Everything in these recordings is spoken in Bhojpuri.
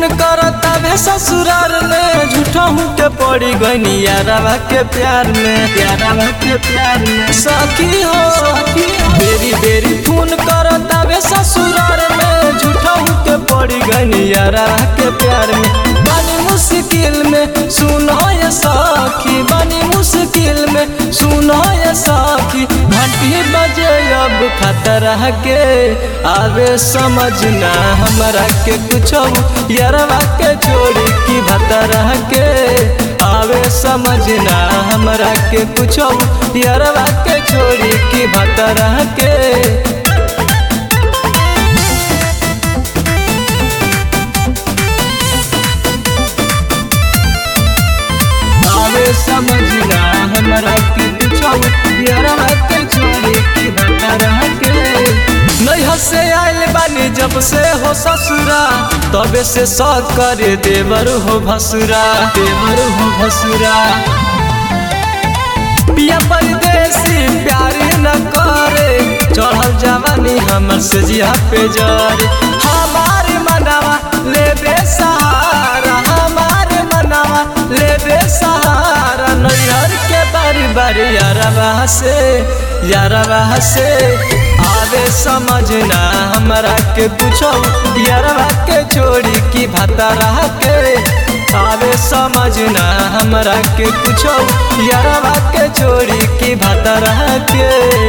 फोन करता वे ससुराल में, झूठा हूँ के पड़ी गई यारवा के प्यार में, यारवा के प्यार में। सखी हो बेरी बेरी फोन करता वे ससुराल में, झूठा हूँ के पड़ी गई यारवा के प्यार में। बनी मुश्किल में सुनो ये सखी, बनी मुश्किल में सुनो ये सखी। घंटी बजे अब खतरा के आवे समझना हमरा के कुछ यारवा के छोड़ी की भतरा के आवे समझना हमरा के कुछ यारवा के छोड़ी की भतरा के समझना हमरा के कुछ यारवा के छोड़ी की भतरा के। नैहर से आइल बानी जब से हो ससुरा, तबे से शौक करे देवर हो भसुरा, देवर हो भसुरा। पिया परदेसी प्यार न करे, चढ़ल जवानी हमर से जिया पे जरे। हमारे मनवा लेबे सहारा, हमारे मनवा लेबे सहारा। नैहर के बारी बारी यारवा से आवे समझना हमरा के पूछो यारवा के छोड़ी की भतरा के आवे समझना हमरा के पूछो यारवा के छोड़ी की भतरा के।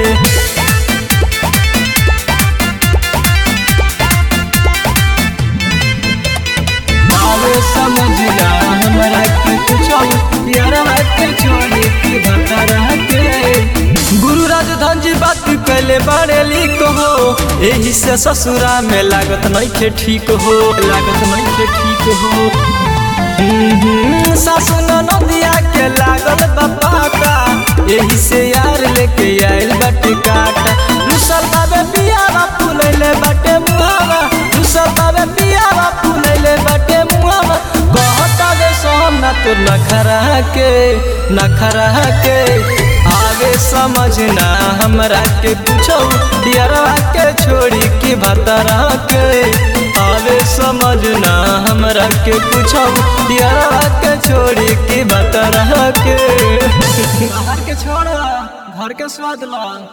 समझना हमरा के कुछो यारवा के छोड़ी की भतरा के। गुरु राजधन जी बात कहले बड़े लिख हो, यही से ससुरा में लागत नहीं के ठीक हो, लागत नहीं के ठीक हो। सासु नदिया के लागल बापा का, यही से यार लेके आइल बटे काटा। रुसल बाबे पियावा फूलैले बटे मुहावा, रुसल बाबे पियावा फूलैले बटे मुहावा। कहता दे सोहना तो नखरा के आगे समझना हमरा के पूछो यारवा के छोड़ी की भतरा के आगे समझना हमरा के पूछो यारवा के छोड़ी की भतरा के। बाहर के छोड़ा घर के स्वाद ला।